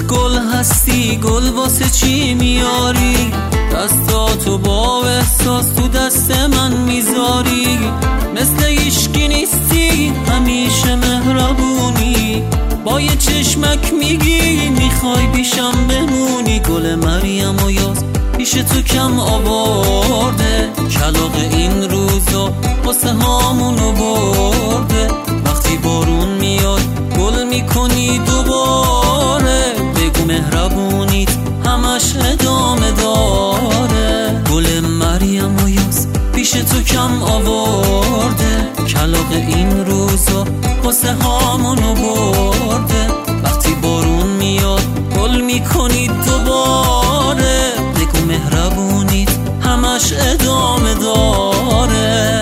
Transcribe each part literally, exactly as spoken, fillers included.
گل هستی گل واسه چی میاری؟ دستاتو با احساس تو دست من میذاری. مثل هیچکی نیستی همیشه مهربونی، با یه چشمک میگی میخوای پیشم بمونی. گل مریم و یاس پیش تو کم آورده، کلاغ این روزا واسه هامونو برده. وقتی بارون میاد گل میکنی دوباره، بگو مهربونیت همش ادامه داره. گل مریم و یاس پیش تو کم آورده، کلاغ این روزا واسه هامونو برده. وقتی بارون میاد گل میکنی دوباره، بگو مهربونیت همش ادامه داره.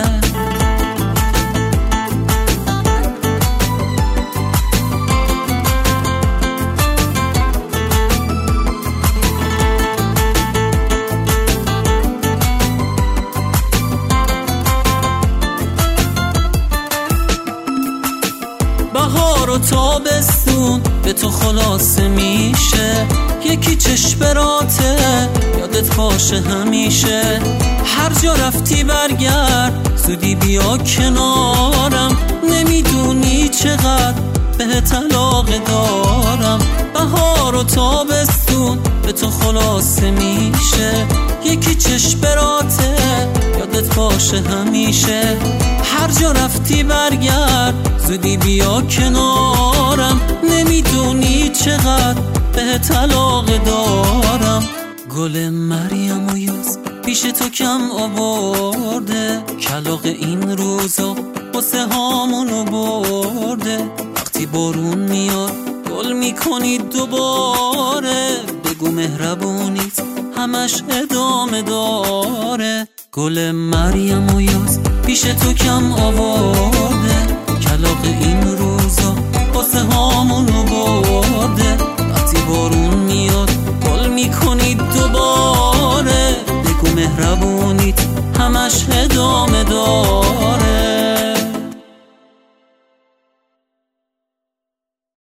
بهار و تابستون به تو خلاصه میشه، یکی چشمراته یادت باشه همیشه. هر جا رفتی برگرد زودی بیا کنارم، نمیدونی چقدر بهت علاقه دارم. بهار و تابستون به تو خلاصه میشه، یکی چشمراته یادت باشه همیشه. هر جا رفتی برگرد زودی بیا کنارم، نمیدونی چقدر بهت علاقه دارم. گل مریم و یاس پیش تو کم آورده، کلاغ این روزا واسه هامونو برده. وقتی بارون میاد گل میکنی دوباره، بگو مهربونیت همش ادامه داره. گل مریم و یاس پیش تو کم آورده، کلاغ این روزا واسه هامونو برده. وقتی بارون میاد گل میکنی دوباره، بگو مهربونیت همش ادامه داره.